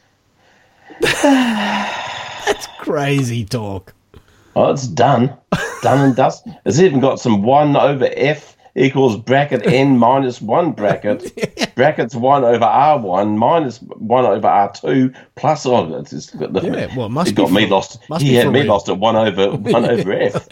That's crazy talk. Oh, it's done. Done and dusted. It's even got some one over F equals bracket N minus one bracket. Yeah. Brackets one over R one minus one over R two plus, oh, it's just got the, yeah, well, it must it be got for, me lost. He had me real. lost at one over, one over F.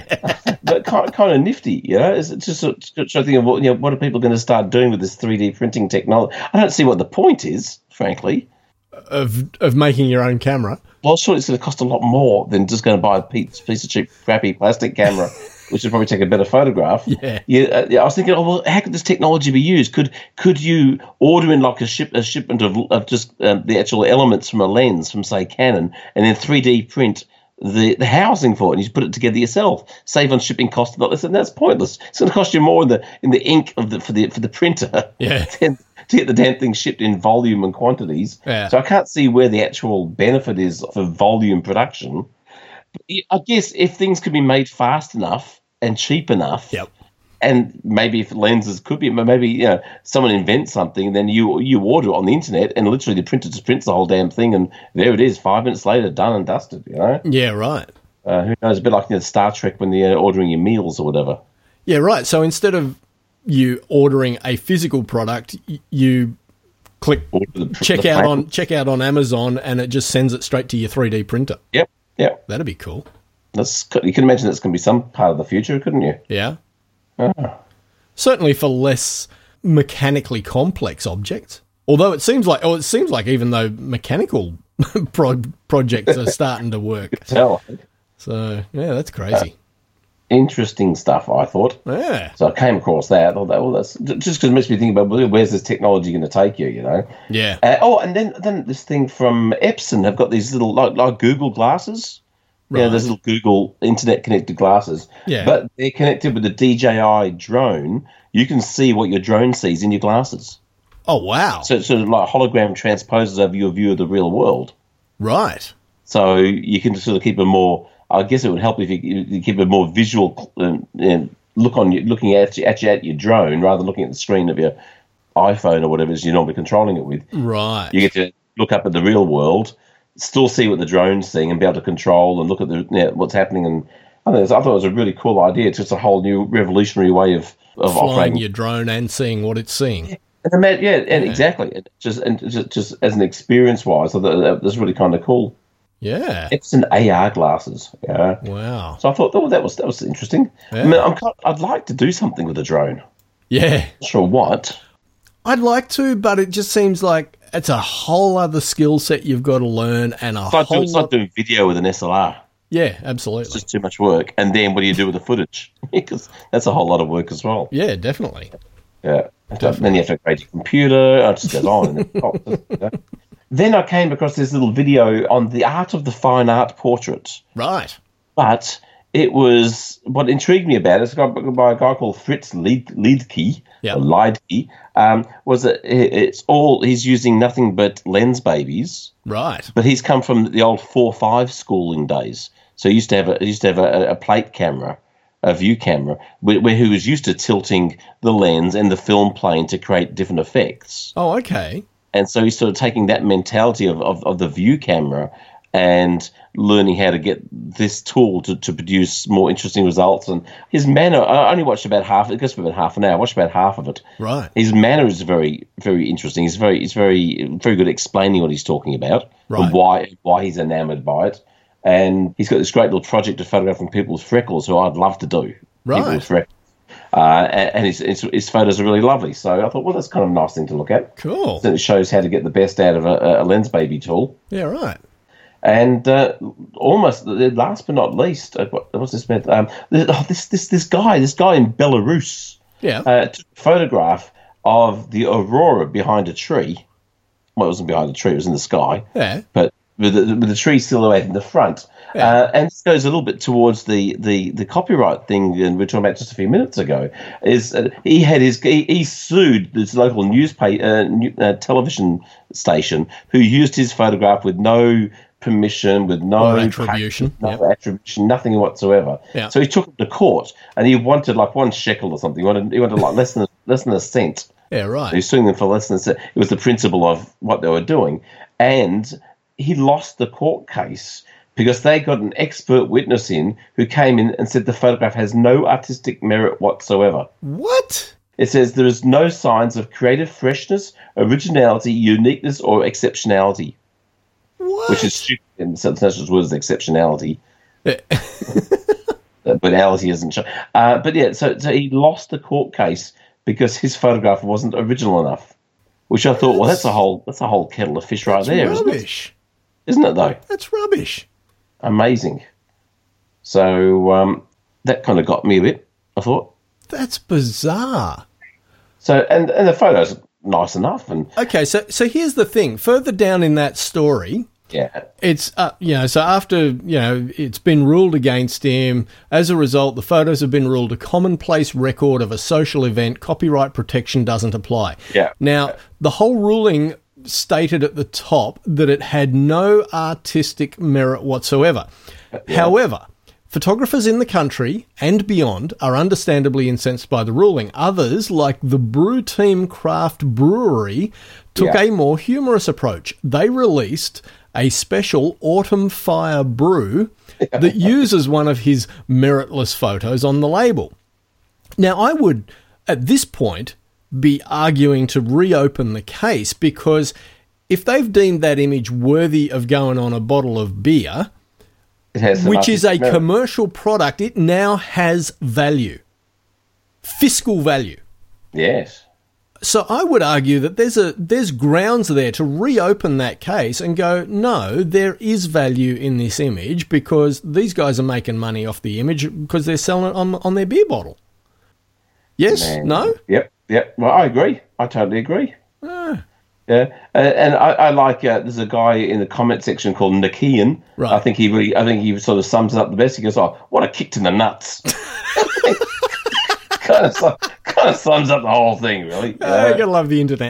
But kind of, kind of nifty, you know? It's just a, just a thing of what, you know, what are people going to start doing with this three D printing technology? I don't see what the point is, frankly. Of of making your own camera? Well, sure, it's going to cost a lot more than just going to buy a piece, piece of cheap, crappy plastic camera, which would probably take a better photograph. Yeah. Yeah, uh, yeah. I was thinking, oh well, how could this technology be used? Could could you order in like a ship a shipment of, of just um, the actual elements from a lens from say Canon, and then three D print the, the housing for it, and you put it together yourself, save on shipping costs. And that's pointless. It's going to cost you more in the in the ink of the for the for the printer. Yeah. Than, to get the damn thing shipped in volume and quantities. Yeah. So I can't see where the actual benefit is for volume production. I guess if things could be made fast enough and cheap enough, yep. and maybe if lenses could be, maybe you know someone invents something, then you you order it on the internet, and literally the printer just prints the whole damn thing, and there it is, five minutes later, done and dusted. You know? Yeah, right. Uh, who knows? A bit like you know, Star Trek when you're ordering your meals or whatever. Yeah, right. So instead of you ordering a physical product, you click the, check the out on check out on Amazon, and it just sends it straight to your three D printer. Yep, yep. That'd be cool. That's you can imagine that's going to be some part of the future, couldn't you? Yeah. Oh. Certainly for less mechanically complex objects. Although it seems like, oh, it seems like even though mechanical pro- projects are starting to work. Tell. So yeah, that's crazy. Uh, Interesting stuff, I thought. Yeah. So I came across that. I thought, that, well, that's just because it makes me think about well, where's this technology going to take you, you know? Yeah. Uh, oh, and then then this thing from Epson have got these little, like, like Google glasses. Right. Yeah, there's little Google internet-connected glasses. Yeah. But they're connected with the D J I drone. You can see what your drone sees in your glasses. Oh, wow. So it's sort of like hologram transposes over your view of the real world. Right. So you can sort of keep a more... I guess it would help if you, you keep a more visual uh, look on you, looking at you, at, you, at your drone rather than looking at the screen of your iPhone or whatever it is you're normally controlling it with. Right. You get to look up at the real world, still see what the drone's seeing, and be able to control and look at the you know, what's happening. And I, think I thought it was a really cool idea. It's just a whole new revolutionary way of, of flying operating your drone and seeing what it's seeing. Yeah, and, yeah, and yeah. exactly. It just and just, just as an experience wise, I thought that was really kind of cool. Yeah, Epson A R glasses. Yeah. Wow. So I thought, oh, that was that was interesting. Yeah. I mean, I'm kind of, I'd like to do something with a drone. Yeah. Not sure what. I'd like to, but it just seems like it's a whole other skill set you've got to learn, and a it's like whole. Do, it's lot... like doing video with an S L R. Yeah, absolutely. It's just too much work. And then what do you do with the footage? Because that's a whole lot of work as well. Yeah, definitely. Yeah. Definitely. Then you have to create your computer. It just goes on. And then, then I came across this little video on the art of the fine art portrait. Right. But it was, what intrigued me about it, it's got by a guy called Fritz Lied, Liedtke, Yep. or Liedtke, um, was that it's all, he's using nothing but lens babies, Right. but he's come from the old four five schooling days. So he used to have a, he used to have a, a plate camera, a view camera, where, where he was used to tilting the lens and the film plane to create different effects. Oh, okay. And so he's sort of taking that mentality of, of, of the view camera and learning how to get this tool to, to produce more interesting results. And his manner, I only watched about half, it goes for about half an hour, I watched about half of it. Right. His manner is very, very interesting. He's very, he's very, very good at explaining what he's talking about, Right. and why, why he's enamored by it. And he's got this great little project of photographing people with freckles, who I'd love to do. Right. People with freckles. Uh, and and his, his, his photos are really lovely. So I thought, well, that's kind of a nice thing to look at. Cool. So it shows how to get the best out of a, a lens baby tool. Yeah, right. And uh, almost last but not least, uh, what what's this about? Um, this, oh, this this this guy, this guy in Belarus, Yeah. uh, took a photograph of the aurora behind a tree. Well, it wasn't behind a tree; it was in the sky. Yeah. But with the, with the tree silhouette in the front. Yeah. Uh, and this goes a little bit towards the, the, the copyright thing and we were talking about just a few minutes ago. Is uh, he had his he, he sued this local newspaper uh, new, uh, television station who used his photograph with no permission, with no Or attribution. no Yep. attribution, nothing whatsoever. Yeah. So he took him to court, and he wanted like one shekel or something. He wanted he wanted like less than less than a cent. Yeah, He right. was suing them for less than a cent. It was the principle of what they were doing, and he lost the court case because they got an expert witness in who came in and said the photograph has no artistic merit whatsoever. What? It says there is no signs of creative freshness, originality, uniqueness, or exceptionality, What? which is stupid in such as word as exceptionality. Yeah. Uh, Banality isn't sure. Uh, but yeah, so, so he lost the court case because his photograph wasn't original enough. Which I thought, well, that's a whole that's a whole kettle of fish right That's there, isn't it? rubbish. Isn't it though? That's rubbish. Amazing. So um, that kind of got me a bit, I thought. That's bizarre. So and and the photos are nice enough, and Okay, so so here's the thing. Further down in that story, yeah, it's uh, you know, so after you know it's been ruled against him. As a result, the photos have been ruled a commonplace record of a social event. Copyright protection doesn't apply. Yeah. Now, the whole ruling stated at the top that it had no artistic merit whatsoever. However, photographers in the country and beyond are understandably incensed by the ruling. Others, like the Brew Team Craft Brewery, took Yeah. a more humorous approach. They released a special Autumn Fire brew that uses one of his meritless photos on the label. Now, I would, at this point, be arguing to reopen the case because if they've deemed that image worthy of going on a bottle of beer, it has some which is a artistic merit. commercial product, it now has value, fiscal value. Yes. So I would argue that there's a there's grounds there to reopen that case and go, no, there is value in this image because these guys are making money off the image because they're selling it on on their beer bottle. Yes? Man. No? Yep. Yep. Well, I agree. I totally agree. Ah, Yeah, uh, and I, I like. Uh, there's a guy in the comment section called Nikian. Right. I think he really. I think he sort of sums it up the best. He goes, "Oh, what a kick to the nuts!" kind of, su- kind of sums up the whole thing, really. you oh, know? you gotta love the internet.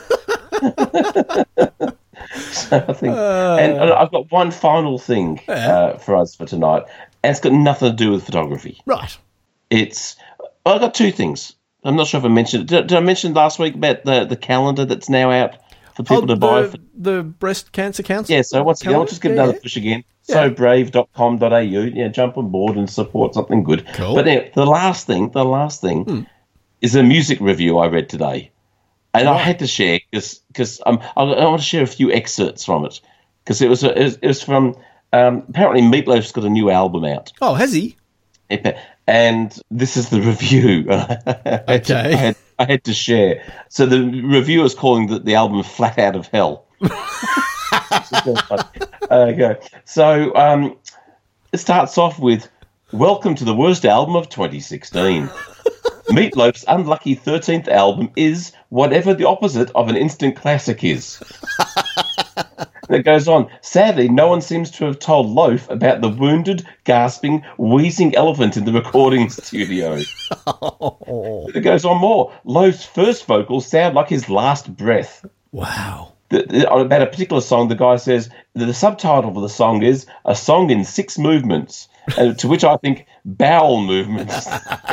So I think, and I've got one final thing Yeah. uh, for us for tonight, and it's got nothing to do with photography. Right. It's. I've got two things. I'm not sure if I mentioned it. Did, did I mention last week about the, the calendar that's now out for people Oh, to buy? the, For, the breast cancer council? yeah, so once again, I'll calendar? just give Yeah, another yeah. push again. Yeah. so brave dot com dot a u. Yeah, jump on board and support something good. Cool. But now, the last thing, the last thing Hmm. is a music review I read today. And I had to share because um, I, I want to share a few excerpts from it because it was, a, it was it was from um, apparently Meatloaf's got a new album out. Oh, has he? And this is the review. Okay. I had, I had to share. So the reviewer is calling the, the album Flat Out of Hell. Okay. So um, It starts off with, "Welcome to the worst album of twenty sixteen. Meatloaf's unlucky thirteenth album is whatever the opposite of an instant classic is." And it goes on, "Sadly, no one seems to have told Loaf about the wounded, gasping, wheezing elephant in the recording studio." Oh. It goes on more. "Loaf's first vocals sound like his last breath." Wow. The, the, about a particular song, the guy says, the, the subtitle of the song is "A Song in Six Movements," and to which I think, bowel movements.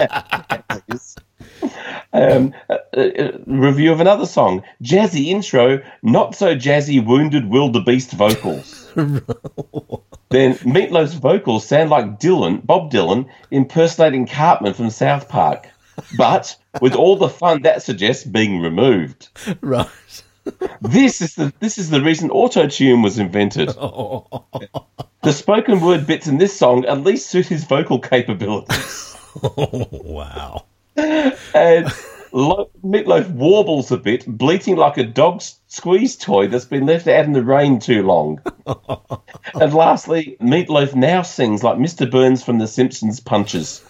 Um, a, a review of another song, "Jazzy intro, not so jazzy wounded wildebeest vocals." Then Meatloaf's vocals sound like Dylan, Bob Dylan, impersonating Cartman from South Park, but with all the fun that suggests being removed. Right. This is the this is the reason auto-tune was invented. Oh. The spoken word bits in this song at least suit his vocal capabilities. Oh, wow. And Lo- Meatloaf warbles a bit, bleating like a dog's squeeze toy that's been left out in the rain too long. And lastly, Meatloaf now sings like Mister Burns from The Simpsons Punches.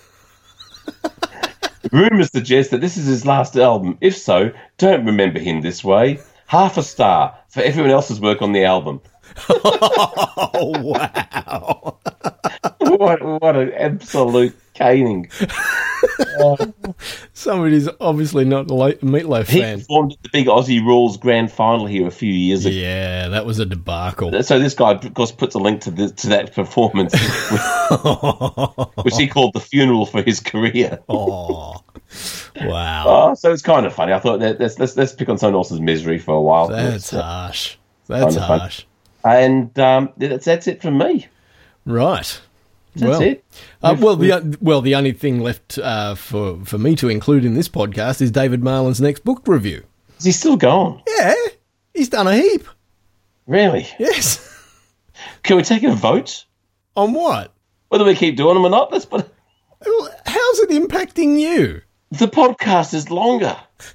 Rumours suggest that this is his last album. If so, don't remember him this way. Half a star for everyone else's work on the album. Oh, wow. What, what an absolute caning. Uh, Somebody's obviously not a Meatloaf he fan. He performed at the big Aussie Rules grand final here a few years ago. Yeah, that was a debacle. So this guy, of course, puts a link to the, to that performance, which he called the funeral for his career. Oh, wow. Oh, so it's kind of funny. I thought, that, let's, let's, let's pick on someone else's misery for a while. That's uh, harsh. That's harsh. Fun. And um, that's, that's it from me. Right. That's well, it. Uh, well, the well, the only thing left uh, for for me to include in this podcast is David Marlin's next book review. Is he still going? Yeah, he's done a heap. Really? Yes. Can we take a vote on what? Whether we keep doing them or not? That's but. How's it impacting you? The podcast is longer.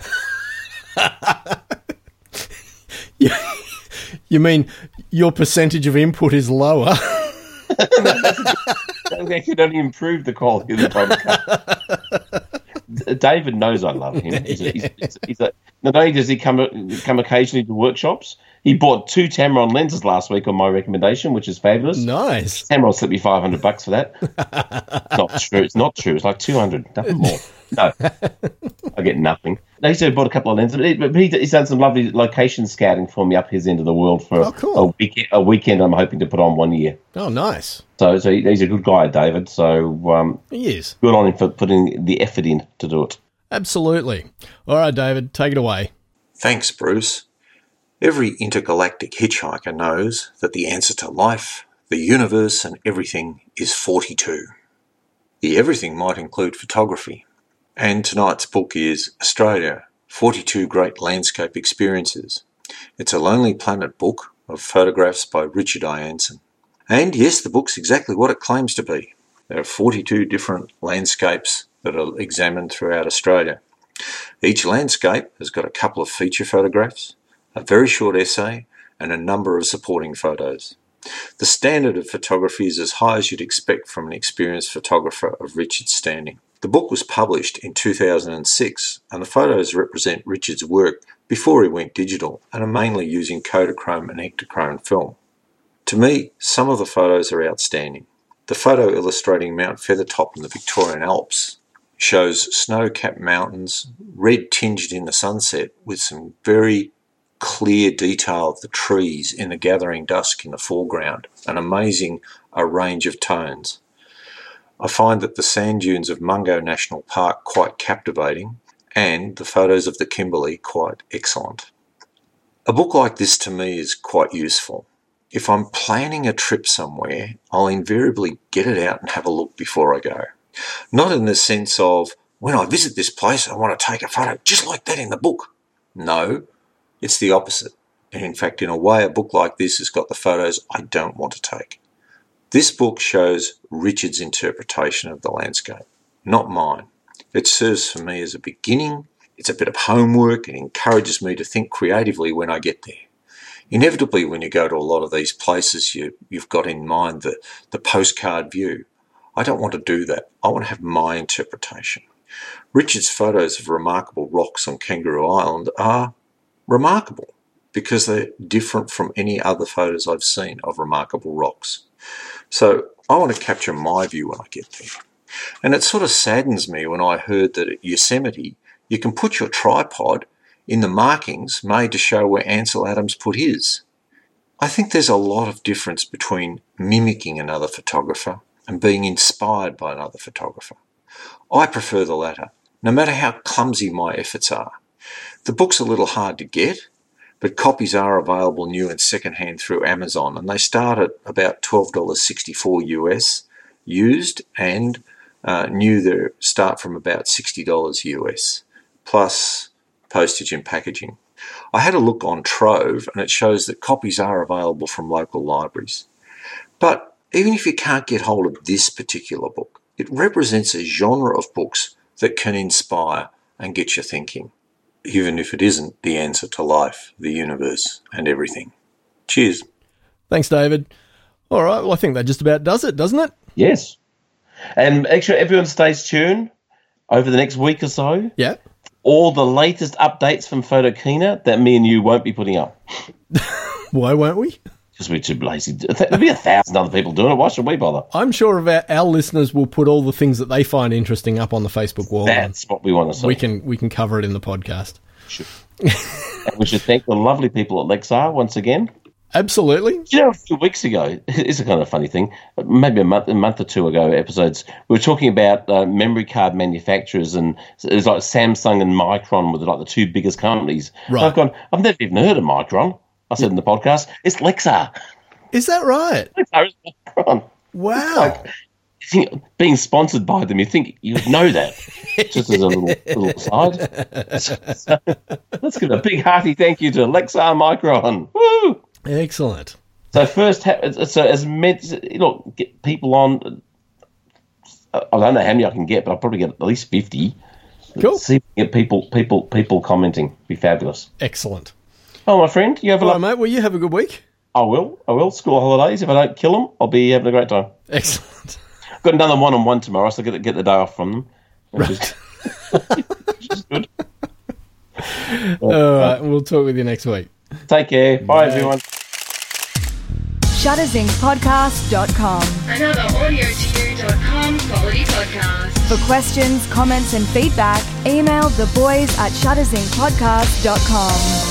you, you mean your percentage of input is lower? That actually don't improve the quality of the podcast. David knows I love him. He's a, he's, he's, he's a, not only does he come come occasionally to workshops, he bought two Tamron lenses last week on my recommendation, which is fabulous. Nice. Tamron slipped me five hundred bucks for that. Not true. It's not true. It's like two hundred. Nothing more. No, I get nothing. No, he said bought a couple of lenses, but he, he's done some lovely location scouting for me up his end of the world for oh, cool. a weekend. A weekend I'm hoping to put on one year. Oh, nice. So, so he, he's a good guy, David. So um, he is. Good on him for putting the effort in to do it. Absolutely. All right, David, take it away. Thanks, Bruce. Every intergalactic hitchhiker knows that the answer to life, the universe, and everything is forty-two. The everything might include photography. And tonight's book is Australia, forty-two Great Landscape Experiences. It's a Lonely Planet book of photographs by Richard Ianson. And yes, the book's exactly what it claims to be. There are forty-two different landscapes that are examined throughout Australia. Each landscape has got a couple of feature photographs, a very short essay, and a number of supporting photos. The standard of photography is as high as you'd expect from an experienced photographer of Richard's standing. The book was published in two thousand six, and the photos represent Richard's work before he went digital and are mainly using Kodachrome and Ektachrome film. To me, some of the photos are outstanding. The photo illustrating Mount Feathertop in the Victorian Alps shows snow-capped mountains, red tinged in the sunset, with some very clear detail of the trees in the gathering dusk in the foreground, an amazing a range of tones. I find that the sand dunes of Mungo National Park quite captivating, and the photos of the Kimberley quite excellent. A book like this to me is quite useful. If I'm planning a trip somewhere, I'll invariably get it out and have a look before I go. Not in the sense of, when I visit this place, I want to take a photo just like that in the book. No, it's the opposite. And in fact, in a way, a book like this has got the photos I don't want to take. This book shows Richard's interpretation of the landscape, not mine. It serves for me as a beginning. It's a bit of homework and encourages me to think creatively when I get there. Inevitably, when you go to a lot of these places, you, you've got in mind the, the postcard view. I don't want to do that. I want to have my interpretation. Richard's photos of remarkable rocks on Kangaroo Island are remarkable because they're different from any other photos I've seen of remarkable rocks. So I want to capture my view when I get there. And it sort of saddens me when I heard that at Yosemite, you can put your tripod in the markings made to show where Ansel Adams put his. I think there's a lot of difference between mimicking another photographer and being inspired by another photographer. I prefer the latter, no matter how clumsy my efforts are. The book's a little hard to get, but copies are available new and secondhand through Amazon, and they start at about twelve dollars sixty-four US used, and uh, new they start from about sixty dollars US, plus postage and packaging. I had a look on Trove, and it shows that copies are available from local libraries. But even if you can't get hold of this particular book, it represents a genre of books that can inspire and get you thinking, even if it isn't the answer to life, the universe, and everything. Cheers. Thanks, David. All right, well, I think that just about does it, doesn't it? Yes. And actually, everyone stays tuned over the next week or so. Yeah. All the latest updates from Photokina that me and you won't be putting up. Why won't we? Because we're too lazy. There'll be a thousand other people doing it. Why should we bother? I'm sure of our, our listeners will put all the things that they find interesting up on the Facebook wall. That's what we want to see. We can we can cover it in the podcast. Sure. And we should thank the lovely people at Lexar once again. Absolutely. You know, a few weeks ago, it's a kind of funny thing, maybe a month, a month or two ago episodes, we were talking about uh, memory card manufacturers, and it was like Samsung and Micron were like the two biggest companies. Right. I've gone, I've never even heard of Micron. I said in the podcast, it's Lexar. Is that right? Lexar is Micron. Wow. Like, you think, being sponsored by them, you think you would know that, just as a little, little aside. So, so, let's give a big hearty thank you to Lexar Micron. Woo! Excellent. So first, so as med, look, get people on. I don't know how many I can get, but I'll probably get at least fifty. Cool. See if we can get people, people, people commenting. Be fabulous. Excellent. Oh, my friend, you have a All lot. right, mate. Well, you have a good week. I will. I will. School holidays. If I don't kill them, I'll be having a great time. Excellent. Got another one-on-one tomorrow, so I get get the day off from them. Which is, which is good. All right. We'll talk with you next week. Take care. Bye, Bye. everyone. shutter zinc podcast dot com. Another audio to you dot com quality podcast. For questions, comments and feedback, email the boys at shutter zinc podcast dot com.